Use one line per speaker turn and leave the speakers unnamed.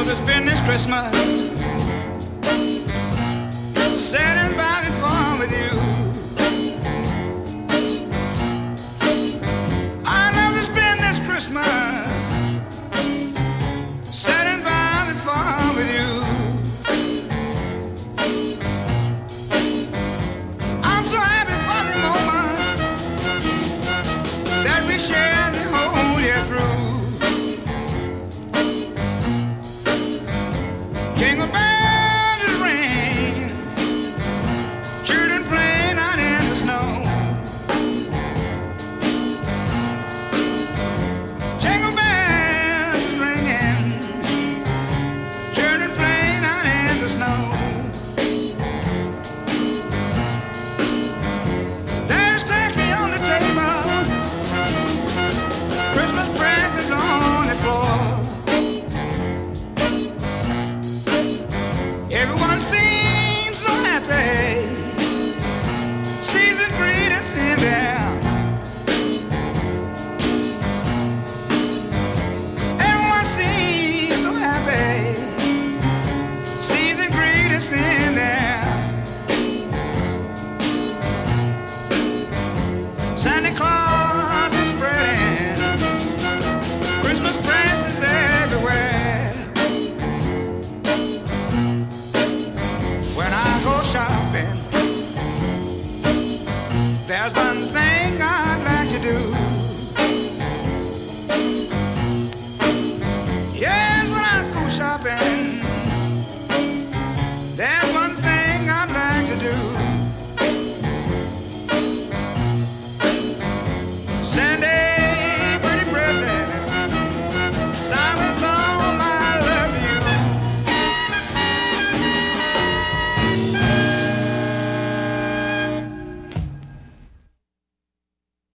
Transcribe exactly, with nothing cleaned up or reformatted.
to spend this Christmas sitting by the phone with you. I love to spend this Christmas sitting by the phone with you. I'm so happy for the moments that we share the whole year through. Jingle bells is ringing, children playing out in the snow. Jingle bells is ringing, children playing out in the snow. There's turkey on the table, Christmas presents on the floor. Everyone seems so happy, season greetings in there. Everyone seems so happy, season greetings in there. Santa Claus is spreading Christmas presents everywhere. When I go shopping, there's one thing